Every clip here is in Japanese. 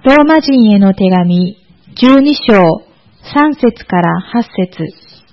ローマ人への手紙12章3節から8節。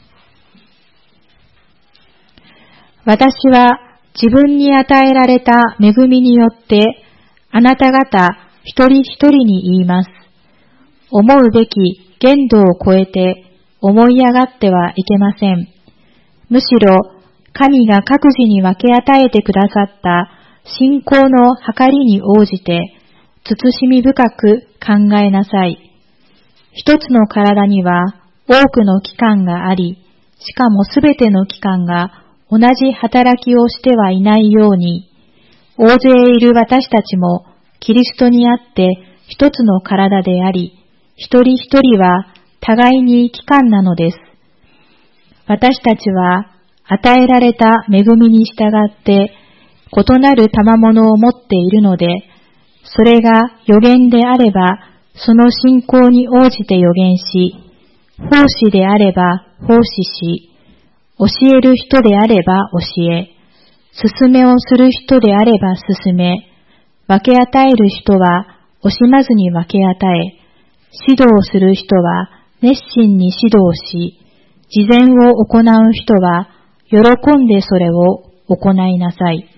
私は自分に与えられた恵みによってあなた方一人一人に言います。思うべき限度を超えて思い上がってはいけません。むしろ神が各自に分け与えてくださった信仰の計りに応じて慎み深く考えなさい。一つの体には多くの器官があり、しかもすべての器官が同じ働きをしてはいないように、大勢いる私たちもキリストにあって一つの体であり、一人一人は互いに器官なのです。私たちは与えられた恵みに従って異なる賜物を持っているので、それが預言であれば、その信仰に応じて預言し、奉仕であれば奉仕し、教える人であれば教え、勧めをする人であれば勧め、分け与える人は惜しまずに分け与え、指導する人は熱心に指導し、慈善を行う人は喜んでそれを行いなさい。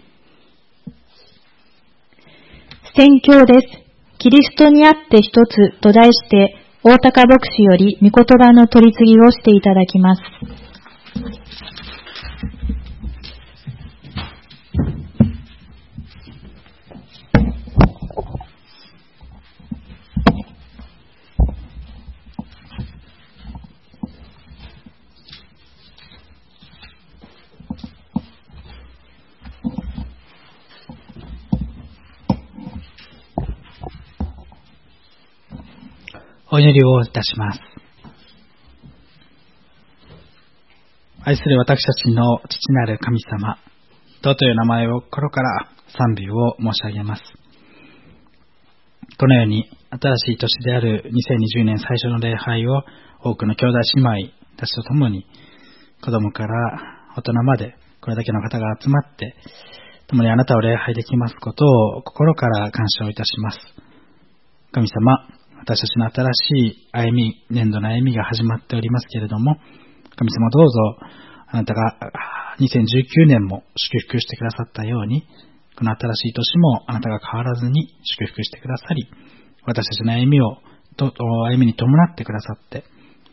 宣教です。キリストにあって一つと題して、大高牧師より御言葉の取り次ぎをしていただきます。 お祈りをいたします。愛する私たちの父なる神様、尊い名前を心から賛美を申し上げます。このように新しい年である2020年最初の礼拝を多くの兄弟姉妹たちと共に、子供から大人までこれだけの方が集まって共にあなたを礼拝できますことを心から感謝をいたします。神様、私たちの新しい年度の歩みが始まっておりますけれども、神様どうぞあなたが2019年も祝福してくださったように、この新しい年もあなたが変わらずに祝福してくださり、私たちの歩みに伴ってくださって、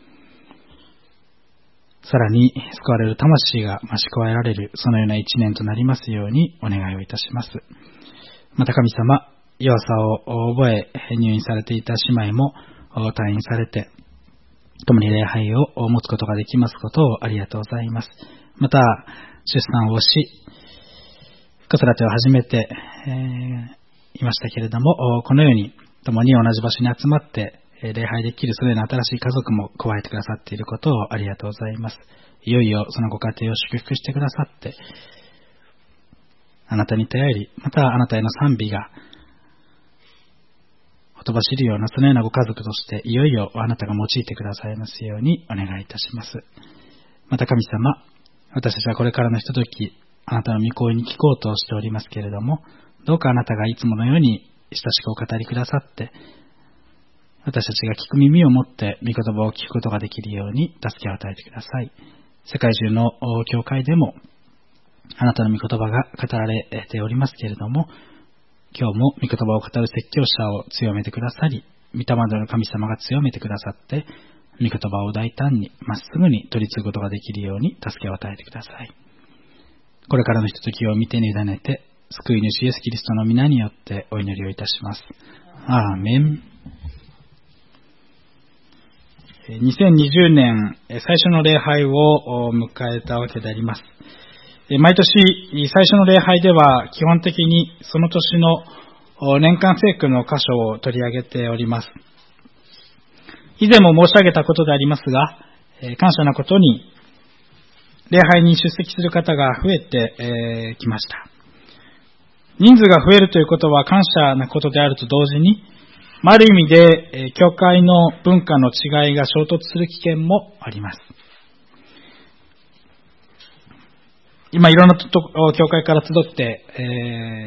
さらに救われる魂が増し加えられる、そのような一年となりますようにお願いをいたします。また神様、弱さを覚え入院されていた姉妹も退院されて、共に礼拝を持つことができますことをありがとうございます。また出産をし、子育てを始めて、いましたけれども、このように共に同じ場所に集まって礼拝できるそのような新しい家族も加えてくださっていることをありがとうございます。いよいよそのご家庭を祝福してくださって、あなたに頼り、またあなたへの賛美がほとばしるようなそのようなご家族としていよいよあなたが用いてくださいますようにお願いいたします。また神様、私たちはこれからのひとときあなたの御声に聞こうとしておりますけれども、どうかあなたがいつものように親しくお語りくださって、私たちが聞く耳を持って御言葉を聞くことができるように助けを与えてください。世界中の教会でもあなたの御言葉が語られておりますけれども、今日も御言葉を語る説教者を強めてくださり、御霊の神様が強めてくださって、御言葉を大胆にまっすぐに取り継ぐことができるように助けを与えてください。これからのひとときを見て委ねて、救い主イエスキリストの皆によってお祈りをいたします。アーメン。2020年最初の礼拝を迎えたわけであります。毎年最初の礼拝では基本的にその年の年間聖句の箇所を取り上げております。以前も申し上げたことでありますが、感謝なことに礼拝に出席する方が増えてきました。人数が増えるということは感謝なことであると同時に、ある意味で教会の文化の違いが衝突する危険もあります。今いろんな教会から集って、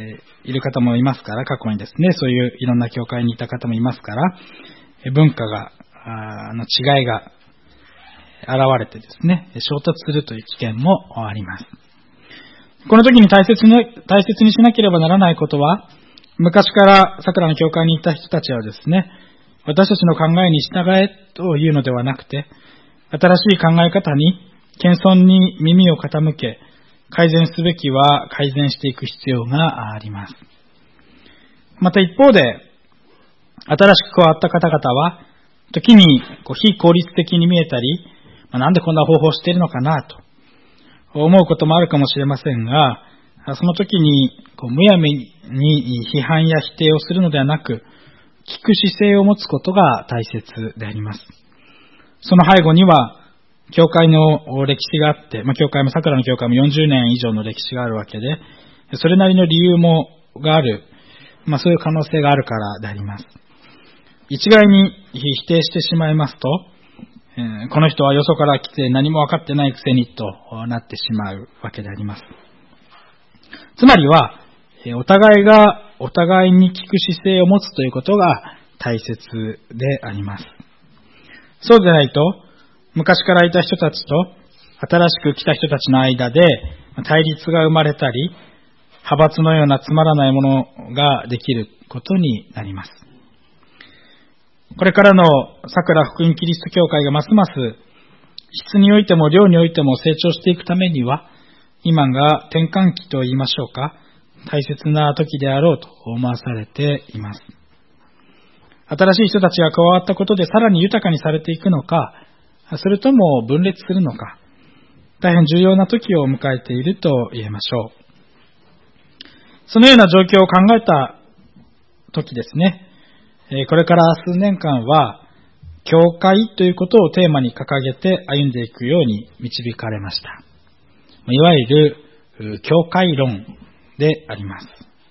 いる方もいますから、過去にですね、そういういろんな教会にいた方もいますから、文化の違いが現れてですね、衝突するという危険もあります。この時に大切にしなければならないことは、昔から桜の教会にいた人たちはですね、私たちの考えに従えというのではなくて、新しい考え方に謙遜に耳を傾け、改善すべきは改善していく必要があります。また一方で、新しく加わった方々は、時に非効率的に見えたり、なんでこんな方法をしているのかなと思うこともあるかもしれませんが、その時にむやみに批判や否定をするのではなく、聞く姿勢を持つことが大切であります。その背後には、教会の歴史があって、桜の教会も40年以上の歴史があるわけで、それなりの理由がある、そういう可能性があるからであります。一概に否定してしまいますと、この人はよそから来て何も分かってないくせにとなってしまうわけであります。つまりは、お互いがお互いに聞く姿勢を持つということが大切であります。そうでないと、昔からいた人たちと新しく来た人たちの間で対立が生まれたり、派閥のようなつまらないものができることになります。これからの桜福音キリスト教会がますます質においても量においても成長していくためには、今が転換期と言いましょうか、大切な時であろうと思わされています。新しい人たちが加わったことでさらに豊かにされていくのか、それとも分裂するのか、大変重要な時を迎えていると言えましょう。そのような状況を考えた時ですね、これから数年間は、教会ということをテーマに掲げて歩んでいくように導かれました。いわゆる教会論であります。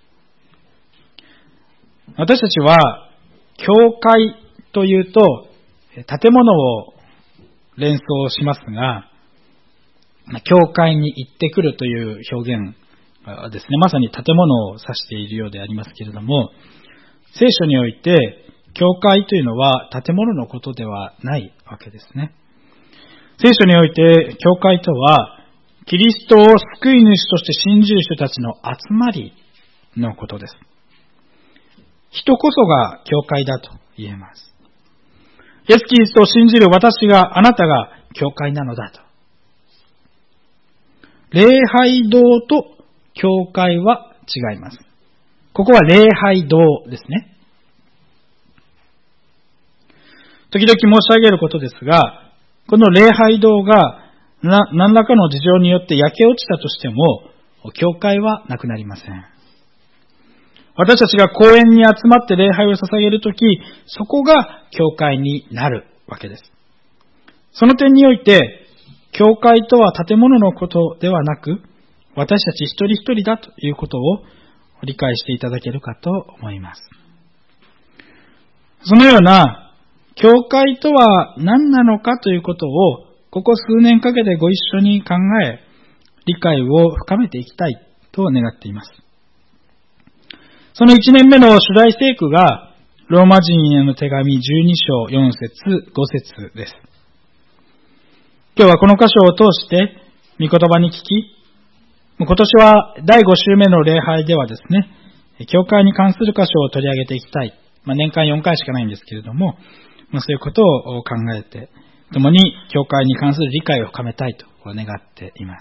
私たちは、教会というと、建物を連想しますが、教会に行ってくるという表現ですね、まさに建物を指しているようでありますけれども、聖書において、教会というのは建物のことではないわけですね。聖書において、教会とは、キリストを救い主として信じる人たちの集まりのことです。人こそが教会だと言えます。イエス・キリストを信じる私が、あなたが教会なのだと。礼拝堂と教会は違います。ここは礼拝堂ですね。時々申し上げることですが、この礼拝堂が何らかの事情によって焼け落ちたとしても、教会はなくなりません。私たちが公園に集まって礼拝を捧げるとき、そこが教会になるわけです。その点において、教会とは建物のことではなく、私たち一人一人だということを理解していただけるかと思います。そのような、教会とは何なのかということを、ここ数年かけてご一緒に考え、理解を深めていきたいと願っています。その1年目の主題聖句が、ローマ人への手紙12章4節5節です。今日はこの箇所を通して、御言葉に聞き、今年は第5週目の礼拝ではですね、教会に関する箇所を取り上げていきたい。年間4回しかないんですけれども、そういうことを考えて、共に教会に関する理解を深めたいと願っています。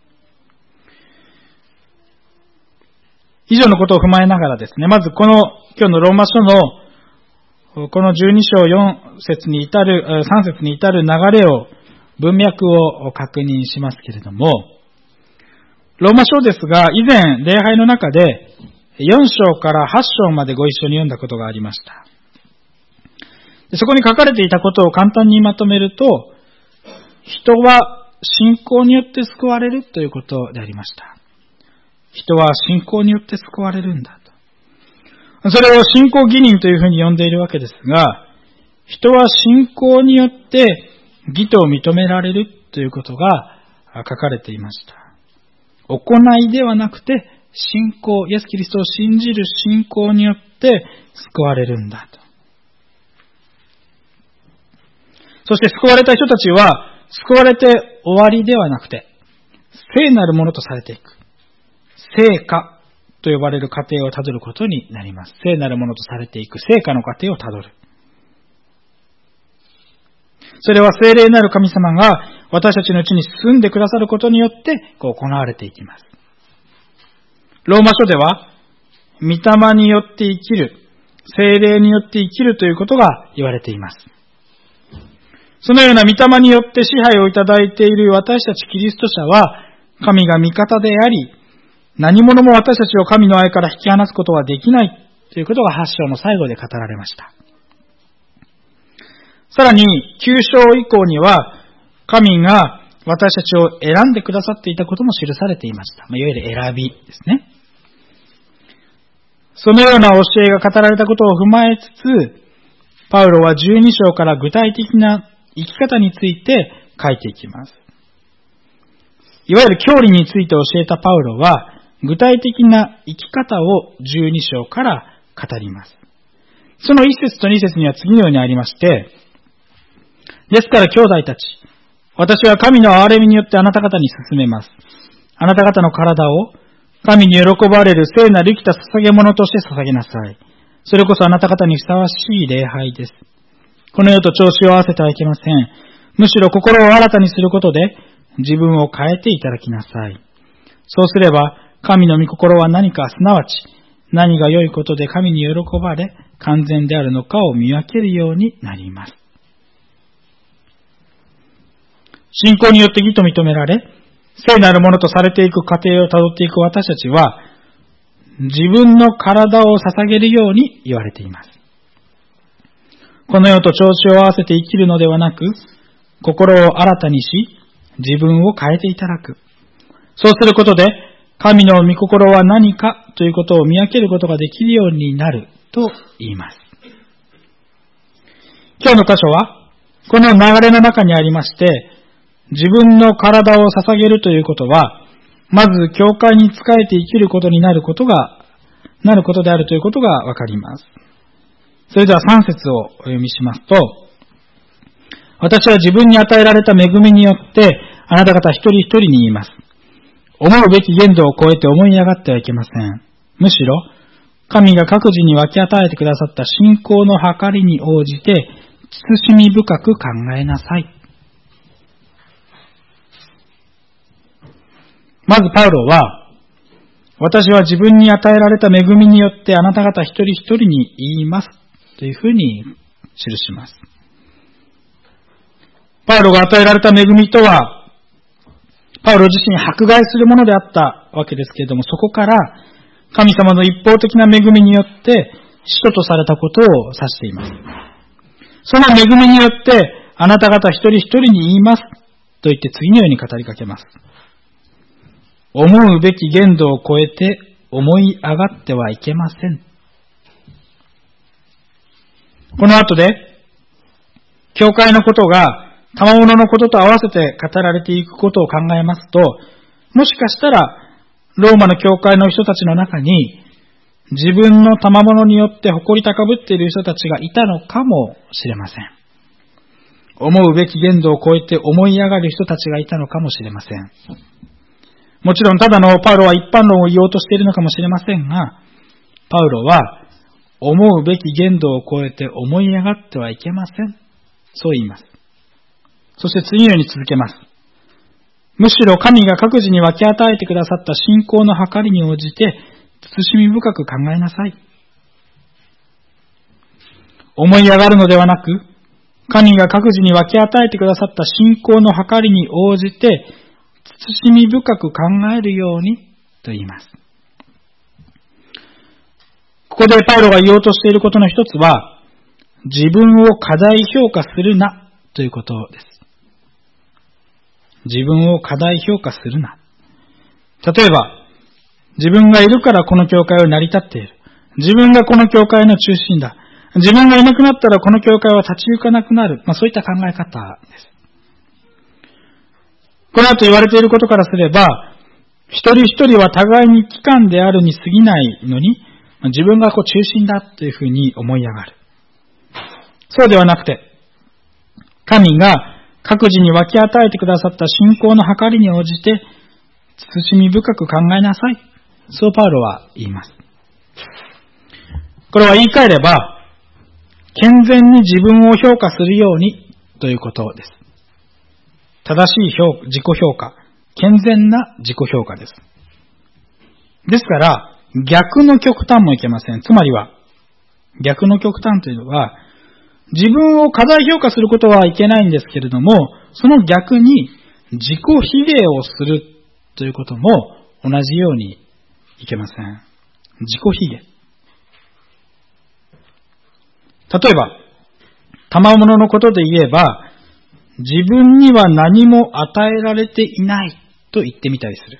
以上のことを踏まえながらですね、まず今日のローマ書のこの12章4節に至る、3節に至る流れを、文脈を確認しますけれども、ローマ書ですが、以前礼拝の中で4章から8章までご一緒に読んだことがありました。そこに書かれていたことを簡単にまとめると、人は信仰によって救われるということでありました。人は信仰によって救われるんだと。それを信仰義人というふうに呼んでいるわけですが、人は信仰によって義と認められるということが書かれていました。行いではなくて信仰、イエス・キリストを信じる信仰によって救われるんだと。そして救われた人たちは、救われて終わりではなくて、聖なるものとされていく。聖化と呼ばれる過程をたどることになります。聖なるものとされていく聖化の過程をたどる。それは聖霊なる神様が私たちのうちに住んでくださることによって行われていきます。ローマ書では、御霊によって生きる、聖霊によって生きるということが言われています。そのような御霊によって支配をいただいている私たちキリスト者は、神が味方であり、何者も私たちを神の愛から引き離すことはできないということが8章の最後で語られました。さらに9章以降には、神が私たちを選んでくださっていたことも記されていました。いわゆる選びですね。そのような教えが語られたことを踏まえつつ、パウロは12章から具体的な生き方について書いていきます。いわゆる教理について教えたパウロは、具体的な生き方を12章から語ります。その1節と2節には次のようにありまして、ですから兄弟たち、私は神の憐れみによってあなた方に勧めます。あなた方の体を神に喜ばれる聖なる生きた捧げ物として捧げなさい。それこそあなた方にふさわしい礼拝です。この世と調子を合わせてはいけません。むしろ心を新たにすることで自分を変えていただきなさい。そうすれば神の御心は何か、すなわち何が良いことで神に喜ばれ完全であるのかを見分けるようになります。信仰によって義と認められ、聖なるものとされていく過程をたどっていく私たちは、自分の体を捧げるように言われています。この世と調子を合わせて生きるのではなく、心を新たにし、自分を変えていただく。そうすることで、神の御心は何かということを見分けることができるようになると言います。今日の箇所は、この流れの中にありまして、自分の体を捧げるということは、まず教会に仕えて生きることになることであるということがわかります。それでは3節をお読みしますと、私は自分に与えられた恵みによって、あなた方一人一人に言います。思うべき限度を超えて思い上がってはいけません。むしろ、神が各自に分け与えてくださった信仰の計りに応じて、慎み深く考えなさい。まずパウロは、私は自分に与えられた恵みによってあなた方一人一人に言いますというふうに記します。パウロが与えられた恵みとは、パウロ自身迫害するものであったわけですけれども、そこから神様の一方的な恵みによって使徒とされたことを指しています。その恵みによってあなた方一人一人に言いますと言って次のように語りかけます。思うべき限度を超えて思い上がってはいけません。この後で、教会のことが賜物のことと合わせて語られていくことを考えますと、もしかしたら、ローマの教会の人たちの中に、自分の賜物によって誇り高ぶっている人たちがいたのかもしれません。思うべき限度を超えて思い上がる人たちがいたのかもしれません。もちろんただのパウロは一般論を言おうとしているのかもしれませんが、パウロは思うべき限度を超えて思い上がってはいけません。そう言います。そして次のように続けます。むしろ神が各自に分け与えてくださった信仰の計りに応じて慎み深く考えなさい。思い上がるのではなく、神が各自に分け与えてくださった信仰の計りに応じて慎み深く考えるようにと言います。ここでパウロが言おうとしていることの一つは、自分を過大評価するなということです。自分を過大評価するな。例えば、自分がいるからこの教会は成り立っている。自分がこの教会の中心だ。自分がいなくなったらこの教会は立ち行かなくなる。そういった考え方です。この後言われていることからすれば、 一人一人は互いに機関であるに過ぎないのに、自分が中心だというふうに思い上がる。そうではなくて、神が各自に分け与えてくださった信仰の計りに応じて、慎み深く考えなさい。そうパウロは言います。これは言い換えれば、健全に自分を評価するようにということです。正しい自己評価、健全な自己評価です。ですから、逆の極端もいけません。つまりは、逆の極端というのは、自分を過大評価することはいけないんですけれども、その逆に自己卑下をするということも同じようにいけません。自己卑下。例えば、賜物のことで言えば、自分には何も与えられていないと言ってみたりする。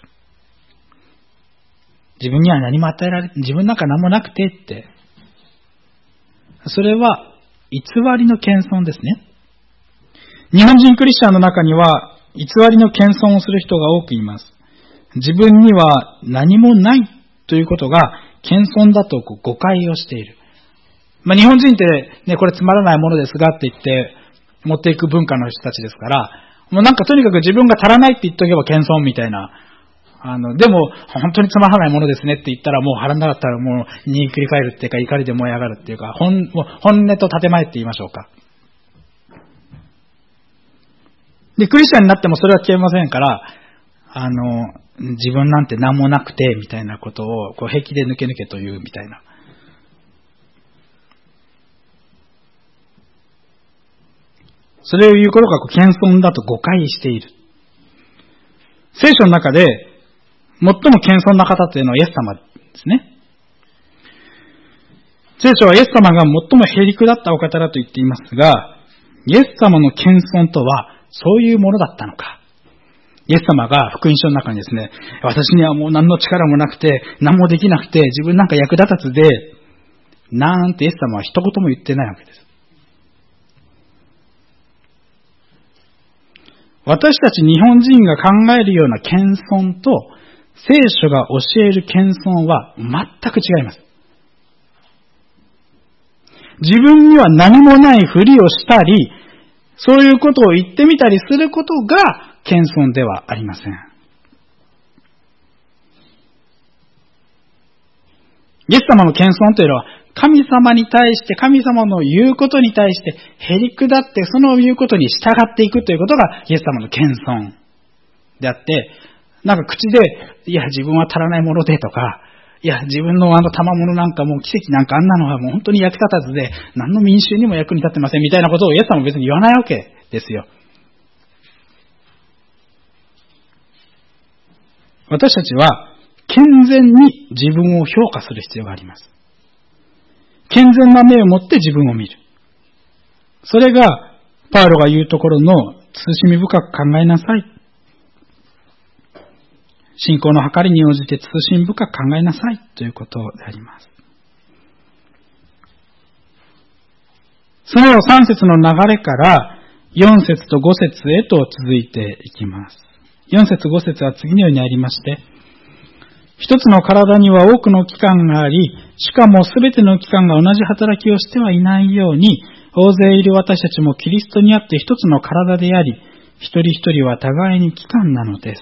自分には何も与えられて、自分なんか何もなくてって。それは偽りの謙遜ですね。日本人クリスチャンの中には偽りの謙遜をする人が多くいます。自分には何もないということが謙遜だと誤解をしている。日本人ってね、これつまらないものですがって言って持っていく文化の人たちですから、もうなんかとにかく自分が足らないって言っとけば謙遜みたいな。でも本当につまらないものですねって言ったらもう腹なかったらもうに繰り返るっていうか怒りで燃え上がるっていうか本音と建前って言いましょうか。で、クリスチャンになってもそれは消えませんから、自分なんて何もなくてみたいなことを平気で抜け抜けと言うみたいな。それを言うことが謙遜だと誤解している。聖書の中で最も謙遜な方というのはイエス様ですね。聖書はイエス様が最もへりくだったお方だと言っていますが、イエス様の謙遜とはそういうものだったのか。イエス様が福音書の中にですね、私にはもう何の力もなくて、何もできなくて、自分なんか役立たずで、なんてイエス様は一言も言ってないわけです。私たち日本人が考えるような謙遜と、聖書が教える謙遜は全く違います。自分には何もないふりをしたり、そういうことを言ってみたりすることが謙遜ではありません。イエス様の謙遜というのは、神様に対して、神様の言うことに対してへりくだって、その言うことに従っていくということがイエス様の謙遜であって、なんか口で、いや自分は足らないものでとか、いや自分の賜物なんかもう奇跡なんかあんなのはもう本当に役立たずで、何の民衆にも役に立ってませんみたいなことをイエス様は別に言わないわけですよ。私たちは健全に自分を評価する必要があります。健全な目を持って自分を見る。それがパウロが言うところの慎み深く考えなさい。信仰の計りに応じて慎み深く考えなさいということであります。その3節の流れから4節と5節へと続いていきます。4節5節は次のようにありまして、一つの体には多くの器官があり、しかもすべての器官が同じ働きをしてはいないように、大勢いる私たちもキリストにあって一つの体であり、一人一人は互いに器官なのです。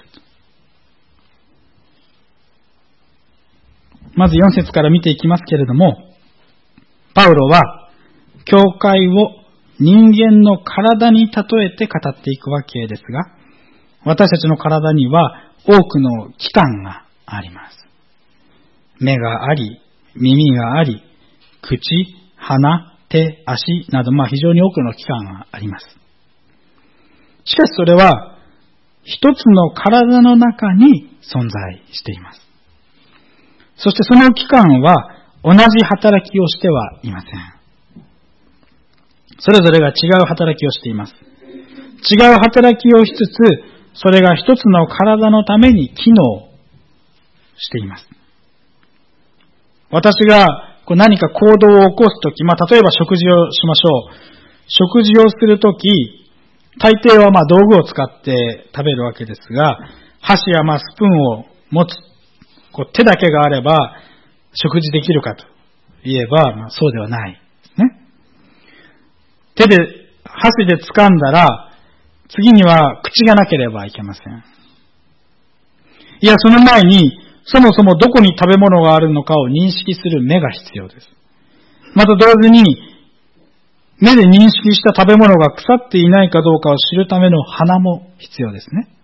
まず4節から見ていきますけれども、パウロは教会を人間の体に例えて語っていくわけですが、私たちの体には多くの器官があります。目があり、耳があり、口、鼻、手、足など、非常に多くの器官があります。しかしそれは一つの体の中に存在しています。そしてその器官は同じ働きをしてはいません。それぞれが違う働きをしています。違う働きをしつつ、それが一つの体のために機能しています。私が何か行動を起こすとき、例えば食事をしましょう。食事をするとき、大抵は道具を使って食べるわけですが、箸やスプーンを持つ、手だけがあれば食事できるかと言えば、そうではないですね。手で、箸で掴んだら、次には口がなければいけません。いや、その前に、そもそもどこに食べ物があるのかを認識する目が必要です。また同時に、目で認識した食べ物が腐っていないかどうかを知るための鼻も必要ですね。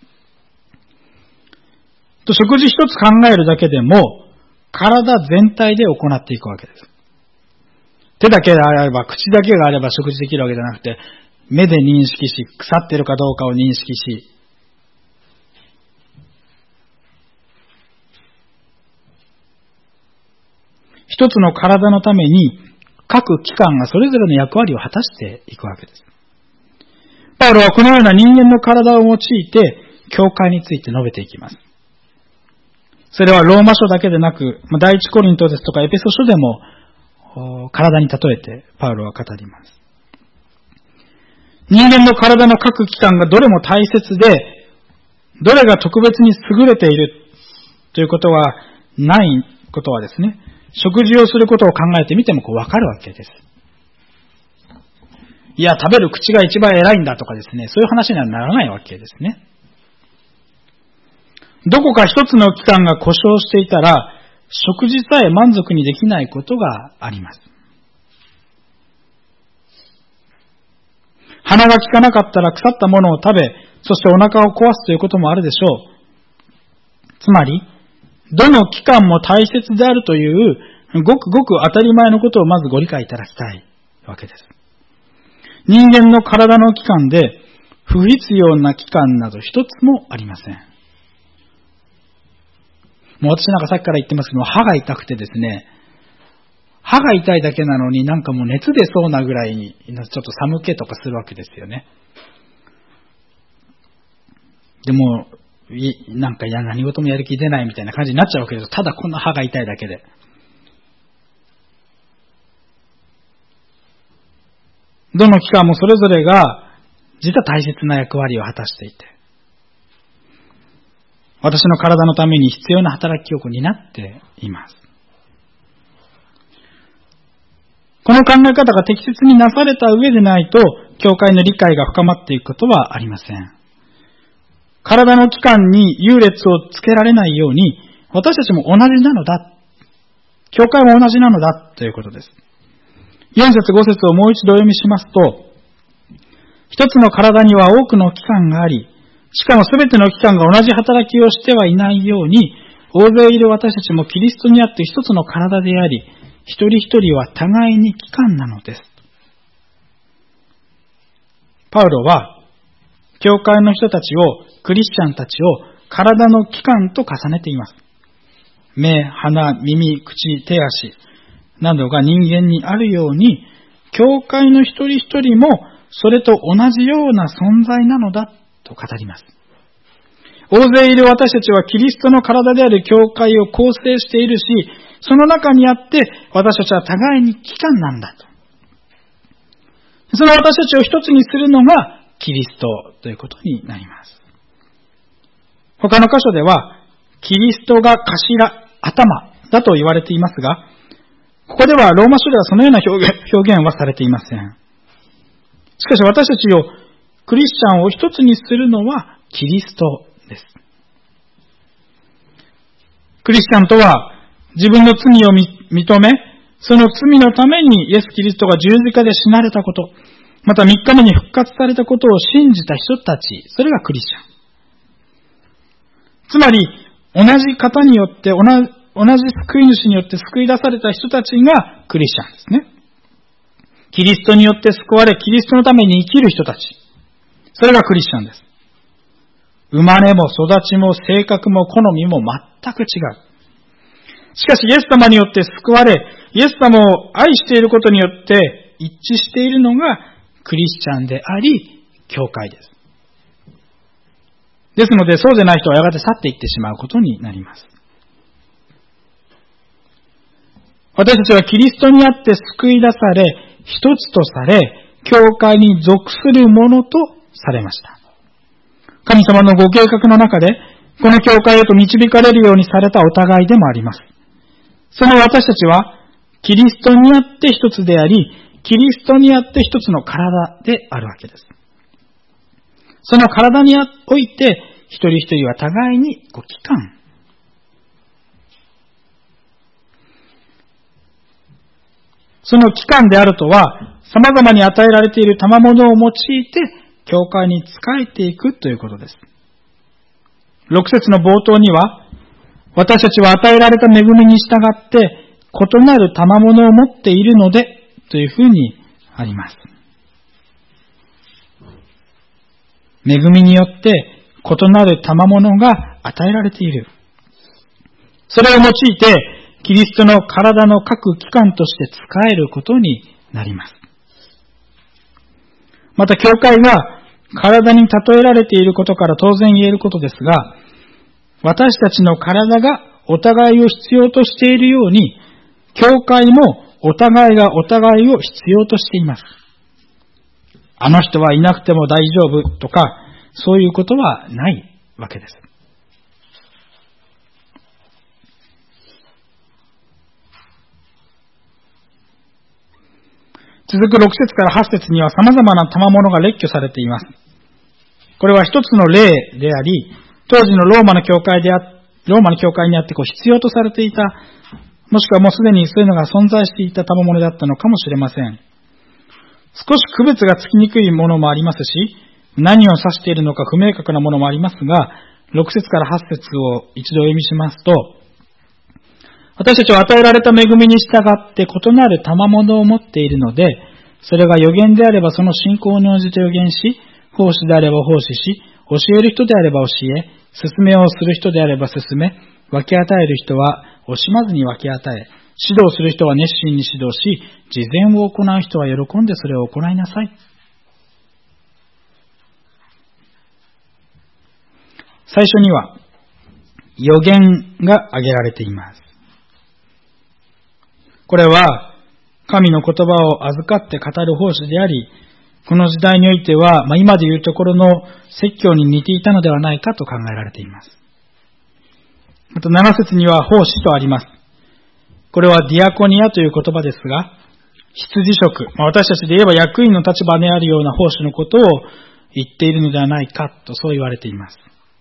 食事一つ考えるだけでも、体全体で行っていくわけです。手だけがあれば、口だけがあれば食事できるわけじゃなくて、目で認識し、腐っているかどうかを認識し、一つの体のために各機関がそれぞれの役割を果たしていくわけです。パウロはこのような人間の体を用いて教会について述べていきます。それはローマ書だけでなく、第一コリントですとかエペソ書でも体に例えてパウロは語ります。人間の体の各器官がどれも大切で、どれが特別に優れているということはないことはですね、食事をすることを考えてみてもわかるわけです。いや、食べる口が一番偉いんだとかですね、そういう話にはならないわけですね。どこか一つの器官が故障していたら、食事さえ満足にできないことがあります。鼻が効かなかったら腐ったものを食べ、そしてお腹を壊すということもあるでしょう。つまり、どの器官も大切であるという、ごくごく当たり前のことをまずご理解いただきたいわけです。人間の体の器官で、不必要な器官など一つもありません。もう私なんかさっきから言ってますけど、歯が痛くてですね、歯が痛いだけなのになんかもう熱出そうなぐらいに、ちょっと寒気とかするわけですよね。でも、なんか何事もやる気出ないみたいな感じになっちゃうわけです。ただこんな歯が痛いだけで。どの器官もそれぞれが実は大切な役割を果たしていて、私の体のために必要な働きを担っています。この考え方が適切になされた上でないと、教会の理解が深まっていくことはありません。体の器官に優劣をつけられないように、私たちも同じなのだ。教会も同じなのだということです。4節5節をもう一度読みしますと、一つの体には多くの器官があり、しかもすべての器官が同じ働きをしてはいないように、大勢いる私たちもキリストにあって一つの体であり、一人一人は互いに器官なのです。パウロは、教会の人たちを、クリスチャンたちを体の器官と重ねています。目、鼻、耳、口、手足などが人間にあるように、教会の一人一人もそれと同じような存在なのだと語ります。大勢いる私たちはキリストの体である教会を構成しているし、その中にあって私たちは互いに器官なんだと。その私たちを一つにするのがキリストということになります。他の箇所ではキリストが頭、頭だと言われていますが、ここではローマ書ではそのような表現はされていません。しかし私たちをクリスチャンを一つにするのはキリストです。クリスチャンとは自分の罪を認め、その罪のためにイエス・キリストが十字架で死なれたこと、また3日目に復活されたことを信じた人たち、それがクリスチャン。つまり、同じ方によって、同じ救い主によって救い出された人たちがクリスチャンですね。キリストによって救われ、キリストのために生きる人たち。それがクリスチャンです。生まれも育ちも性格も好みも全く違う。しかしイエス様によって救われ、イエス様を愛していることによって一致しているのがクリスチャンであり、教会です。ですので、そうでない人はやがて去っていってしまうことになります。私たちはキリストにあって救い出され、一つとされ、教会に属するものとされました。神様のご計画の中で、 この教会へと導かれるようにされたお互いでもあります。その私たちは、キリストにあって一つであり、キリストにあって一つの体であるわけです。その体において、一人一人は互いにご帰還。その帰還であるとは、様々に与えられている賜物を用いて、教会に仕えていくということです。6節の冒頭には、私たちは与えられた恵みに従って、異なる賜物を持っているので、というふうにあります。恵みによって異なる賜物が与えられている。それを用いて、キリストの体の各器官として使えることになります。また、教会が体に例えられていることから当然言えることですが、私たちの体がお互いを必要としているように、教会もお互いがお互いを必要としています。あの人はいなくても大丈夫とか、そういうことはないわけです。続く6節から8節には様々な賜物が列挙されています。これは一つの例であり、当時のローマの教会にあって必要とされていた、もしくはもうすでにそういうのが存在していた賜物だったのかもしれません。少し区別がつきにくいものもありますし、何を指しているのか不明確なものもありますが、6節から8節を一度読みしますと、私たちは与えられた恵みに従って異なる賜物を持っているので、それが預言であればその信仰に応じて預言し、奉仕であれば奉仕し、教える人であれば教え、勧めをする人であれば勧め、分け与える人は惜しまずに分け与え、指導する人は熱心に指導し、慈善を行う人は喜んでそれを行いなさい。最初には、預言が挙げられています。これは、神の言葉を預かって語る奉仕であり、この時代においては、今でいうところの説教に似ていたのではないかと考えられています。また7節には奉仕とあります。これはディアコニアという言葉ですが、羊職、私たちで言えば役員の立場にあるような奉仕のことを言っているのではないかとそう言われています。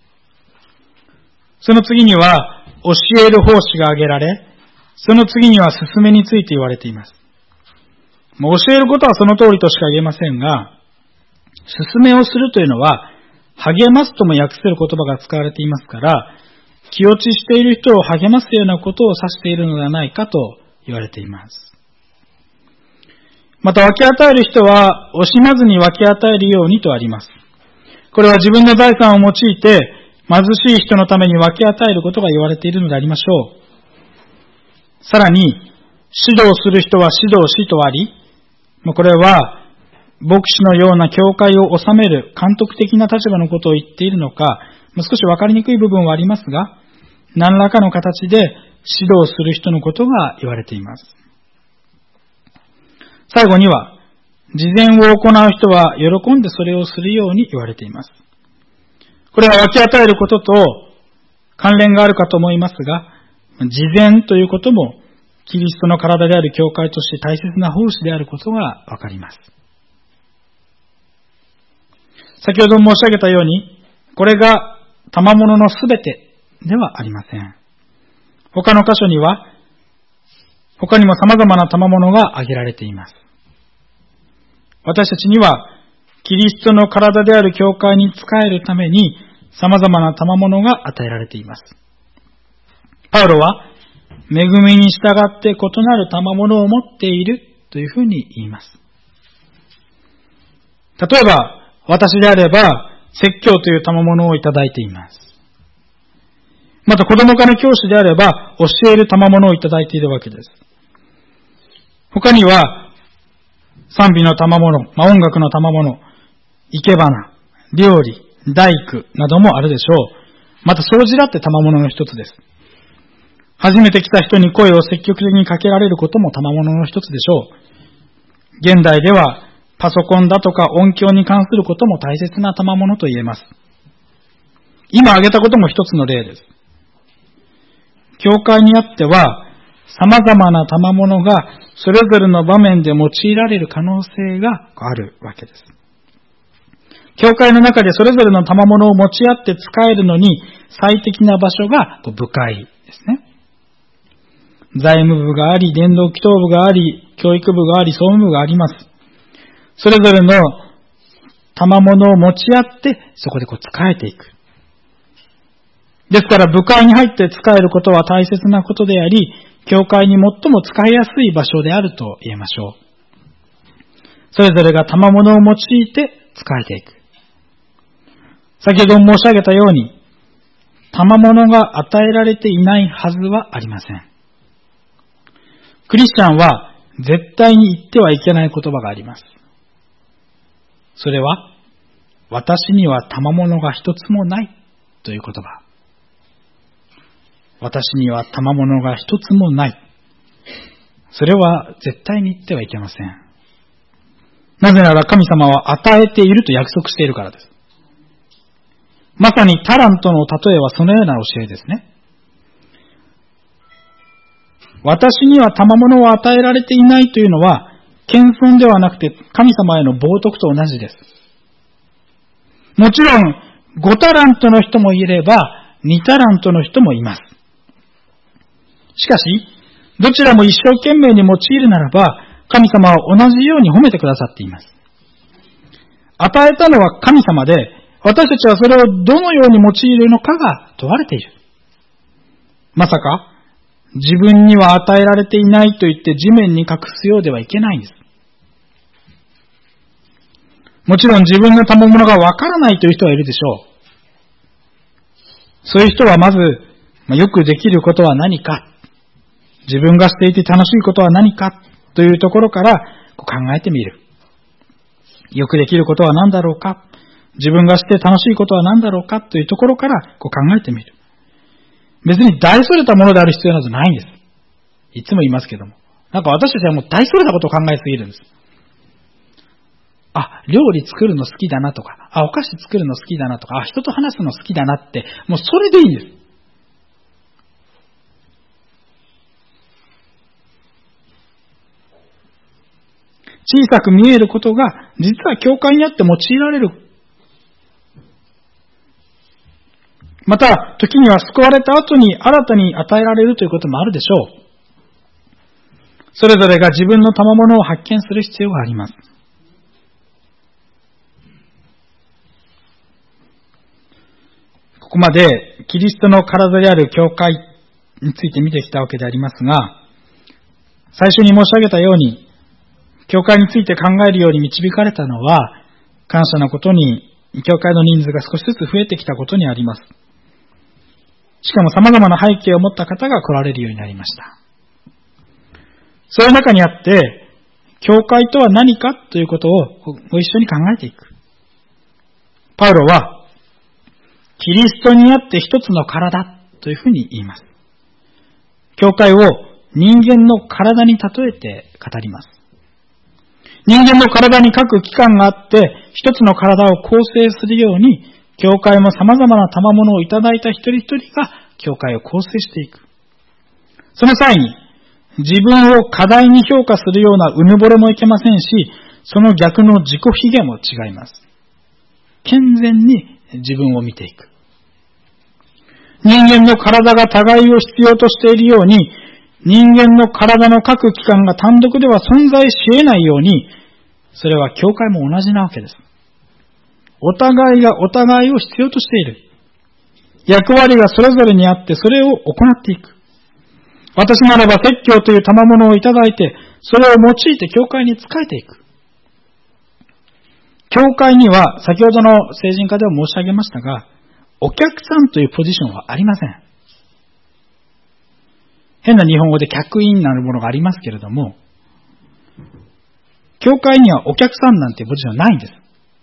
その次には教える奉仕が挙げられ、その次には勧めについて言われています。教えることはその通りとしか言えませんが、勧めをするというのは、励ますとも訳せる言葉が使われていますから、気落ちしている人を励ますようなことを指しているのではないかと言われています。また分け与える人は惜しまずに分け与えるようにとあります。これは自分の財産を用いて貧しい人のために分け与えることが言われているのでありましょう。さらに、指導する人は指導しとあり、これは牧師のような教会を治める監督的な立場のことを言っているのか、少し分かりにくい部分はありますが、何らかの形で指導する人のことが言われています。最後には、慈善を行う人は喜んでそれをするように言われています。これは分け与えることと関連があるかと思いますが、慈善ということもキリストの体である教会として大切な奉仕であることがわかります。先ほど申し上げたように、これが賜物のすべてではありません。他の箇所には、他にも様々な賜物が挙げられています。私たちには、キリストの体である教会に仕えるために、様々な賜物が与えられています。パウロは、恵みに従って異なる賜物を持っているというふうに言います。例えば、私であれば、説教という賜物をいただいています。また子供科の教師であれば、教える賜物をいただいているわけです。他には、賛美の賜物、音楽の賜物、生け花、料理、大工などもあるでしょう。また掃除だって賜物の一つです。初めて来た人に声を積極的にかけられることも賜物の一つでしょう。現代ではパソコンだとか音響に関することも大切な賜物と言えます。 今挙げたことも一つの例です。教会にあっては、様々な賜物がそれぞれの場面で用いられる可能性があるわけです。教会の中でそれぞれの賜物を持ち合って使えるのに最適な場所が部会ですね。財務部があり、伝道祈祷部があり、教育部があり、総務部があります。それぞれの賜物を持ち合ってそこで使えていく。ですから部会に入って使えることは大切なことであり、教会に最も使いやすい場所であると言えましょう。それぞれが賜物を用いて使えていく。先ほど申し上げたように、賜物が与えられていないはずはありません。クリスチャンは絶対に言ってはいけない言葉があります。それは、私には賜物が一つもないという言葉。私には賜物が一つもない。それは絶対に言ってはいけません。なぜなら神様は与えていると約束しているからです。まさにタラントの例えはそのような教えですね。私には賜物を与えられていないというのは、謙遜ではなくて神様への冒涜と同じです。もちろん、5タラントの人もいれば、2タラントの人もいます。しかし、どちらも一生懸命に用いるならば、神様は同じように褒めてくださっています。与えたのは神様で、私たちはそれをどのように用いるのかが問われている。まさか、自分には与えられていないと言って地面に隠すようではいけないんです。もちろん自分の賜物がわからないという人はいるでしょう。そういう人はまず、よくできることは何か、自分がしていて楽しいことは何かというところから考えてみる。よくできることは何だろうか、自分がして楽しいことは何だろうかというところから考えてみる。別に大それたものである必要などないんです。いつも言いますけども。私たちはもう大それたことを考えすぎるんです。料理作るの好きだなとか、お菓子作るの好きだなとか、人と話すの好きだなって、もうそれでいいんです。小さく見えることが、実は教会にあって用いられる。また、時には救われた後に新たに与えられるということもあるでしょう。それぞれが自分の賜物を発見する必要があります。ここまでキリストの体である教会について見てきたわけでありますが、最初に申し上げたように、教会について考えるように導かれたのは、感謝のことに、教会の人数が少しずつ増えてきたことにあります。しかも様々な背景を持った方が来られるようになりました。そういう中にあって、教会とは何かということをご一緒に考えていく。パウロは、キリストにあって一つの体というふうに言います。教会を人間の体に例えて語ります。人間の体に各器官があって、一つの体を構成するように、教会も様々な賜物をいただいた一人一人が教会を構成していく。その際に、自分を過大に評価するようなうぬぼれもいけませんし、その逆の自己卑下も違います。健全に自分を見ていく。人間の体が互いを必要としているように、人間の体の各器官が単独では存在し得ないように、それは教会も同じなわけです。お互いがお互いを必要としている。役割がそれぞれにあって、それを行っていく。私ならば説教という賜物をいただいて、それを用いて教会に仕えていく。教会には、先ほどの聖人科では申し上げましたが、お客さんというポジションはありません。変な日本語で客員なるものがありますけれども、教会にはお客さんなんていうポジションはないんです。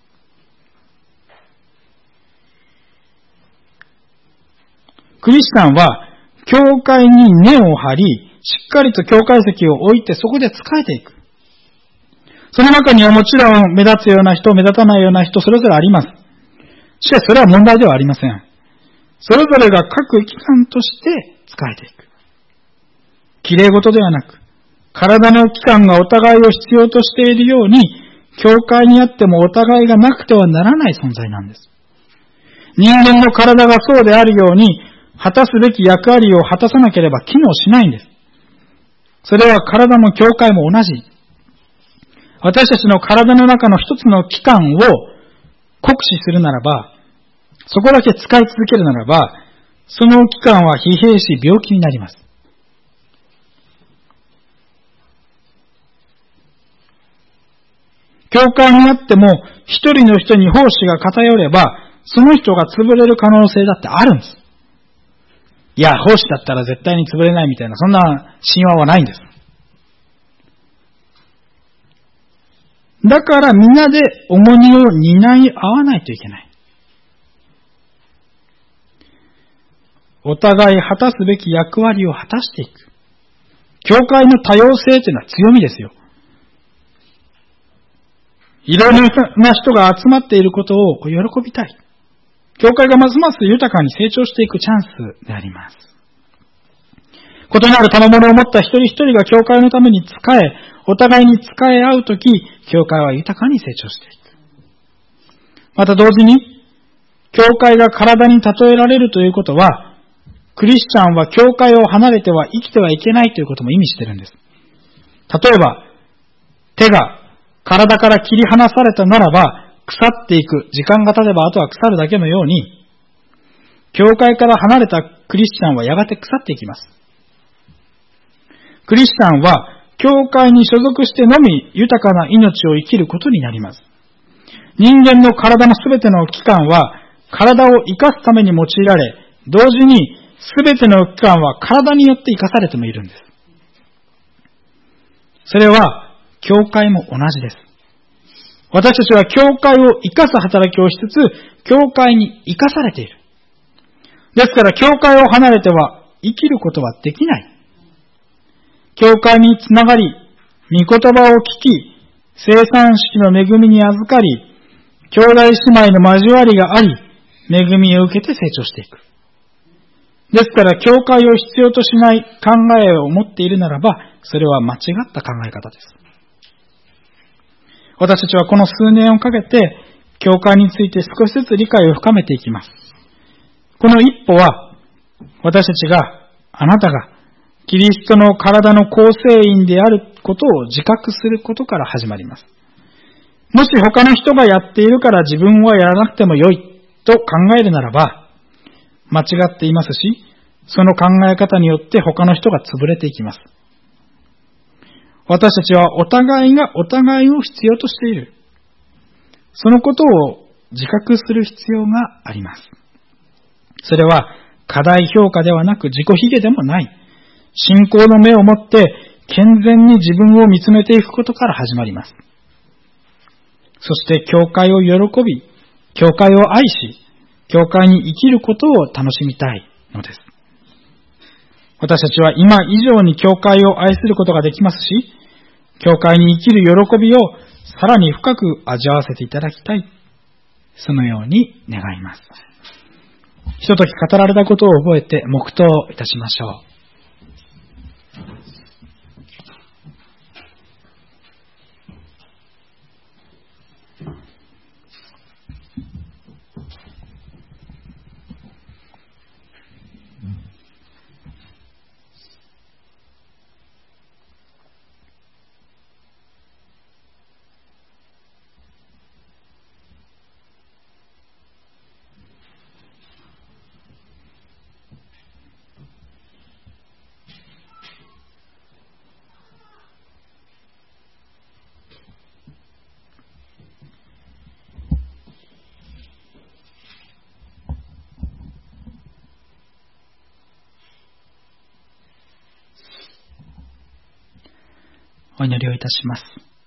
クリスチャンは、教会に根を張り、しっかりと教会席を置いてそこで仕えていく。その中にはもちろん目立つような人、目立たないような人、それぞれあります。しかしそれは問題ではありません。 それぞれが各機関として仕えていく。きれい事ではなく、体の器官がお互いを必要としているように、教会にあってもお互いがなくてはならない存在なんです。人間の体がそうであるように、果たすべき役割を果たさなければ機能しないんです。それは体も教会も同じ。私たちの体の中の一つの器官を酷使するならば、そこだけ使い続けるならば、その器官は疲弊し病気になります。教会にあっても一人の人に奉仕が偏れば、その人が潰れる可能性だってあるんです。いや、奉仕だったら絶対に潰れないみたいな、そんな神話はないんです。だからみんなで重荷を担い合わないといけない。お互い果たすべき役割を果たしていく。教会の多様性というのは強みですよ。いろいろな人が集まっていることを喜びたい。教会がますます豊かに成長していくチャンスであります。異なる賜物を持った一人一人が教会のために仕え、お互いに仕え合うとき、教会は豊かに成長していく。また同時に、教会が体に例えられるということは、クリスチャンは教会を離れては生きてはいけないということも意味しているんです。例えば、手が体から切り離されたならば、腐っていく、時間が経てばあとは腐るだけのように、教会から離れたクリスチャンはやがて腐っていきます。クリスチャンは、教会に所属してのみ豊かな命を生きることになります。人間の体のすべての器官は、体を生かすために用いられ、同時にすべての器官は体によって生かされてもいるんです。それは、教会も同じです。私たちは教会を生かす働きをしつつ、教会に生かされている。ですから、教会を離れては生きることはできない。教会につながり、御言葉を聞き、生産式の恵みに預かり、兄弟姉妹の交わりがあり、恵みを受けて成長していく。ですから、教会を必要としない考えを持っているならば、それは間違った考え方です。私たちはこの数年をかけて、教会について少しずつ理解を深めていきます。この一歩は、私たちが、あなたが、キリストの体の構成員であることを自覚することから始まります。もし他の人がやっているから自分はやらなくてもよいと考えるならば、間違っていますし、その考え方によって他の人が潰れていきます。私たちはお互いがお互いを必要としている。そのことを自覚する必要があります。それは過大評価ではなく自己卑下でもない。信仰の目を持って健全に自分を見つめていくことから始まります。そして教会を喜び、教会を愛し、教会に生きることを楽しみたいのです。私たちは今以上に教会を愛することができますし、教会に生きる喜びをさらに深く味わわせていただきたい。そのように願います。ひととき語られたことを覚えて黙祷いたしましょう。お祈りをいたします。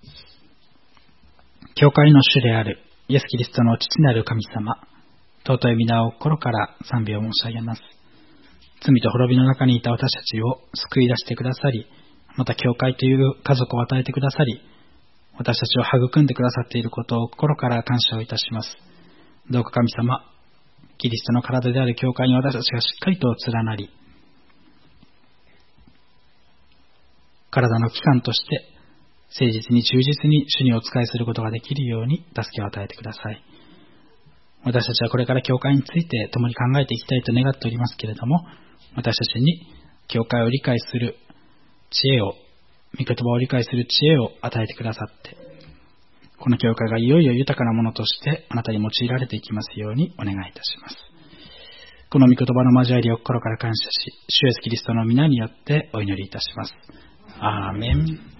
教会の主であるイエス・キリストの父なる神様、尊い皆を心から賛美を申し上げます。罪と滅びの中にいた私たちを救い出してくださり、また教会という家族を与えてくださり、私たちを育んでくださっていることを心から感謝をいたします。どうか神様、 キリストの体である教会に私たちがしっかりと連なり、体の機関として誠実に忠実に主にお仕えすることができるように助けを与えてください。私たちはこれから教会について共に考えていきたいと願っておりますけれども、私たちに教会を理解する知恵を、御言葉を理解する知恵を与えてくださって、この教会がいよいよ豊かなものとしてあなたに用いられていきますようにお願いいたします。この御言葉の交わりを心から感謝し、主イエスキリストの皆によってお祈りいたします。アーメン。